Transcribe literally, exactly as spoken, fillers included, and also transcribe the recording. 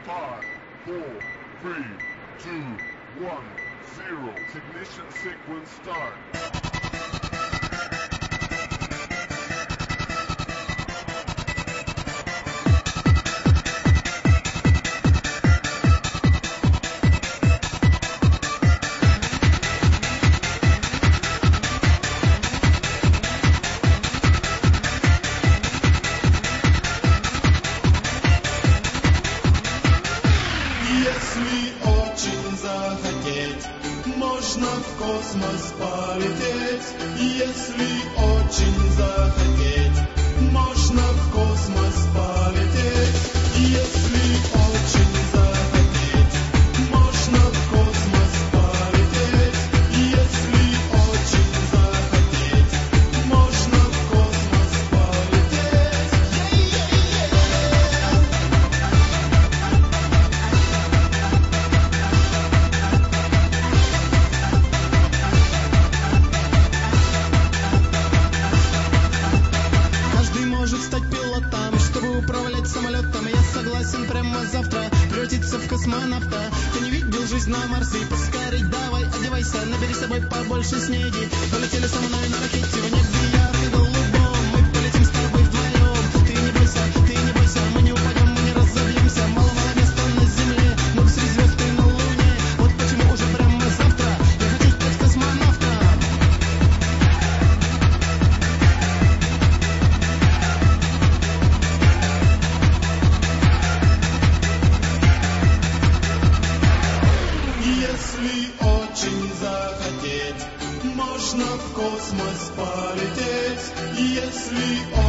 Five, four, three, two, one, zero. Ignition sequence start. Если очень захотеть, можно в космос полететь. Если очень захотеть, можно в космос полететь. Если очень захотеть, можно в космос полететь. Если очень захотеть, можно в космос полететь. Каждый может стать пилотом, чтобы управлять самолетом. Я согласен прямо завтра превратиться в космонавта. Ты не видел жизнь на Марсе? Поскорей давай, одевайся, набери с собой побольше снеди. Полетели со мной на ракете в небе ярко-голубом. Мы полетим с тобой вдвоем. Ты не бойся, ты не бойся, мы не упадем, мы не разобьемся. Мало-мало места на земле, много среди звезд и на Луне. Вот почему уже прямо завтра я хочу стать космонавтом. Если очень захотеть, можно в космос полететь. Если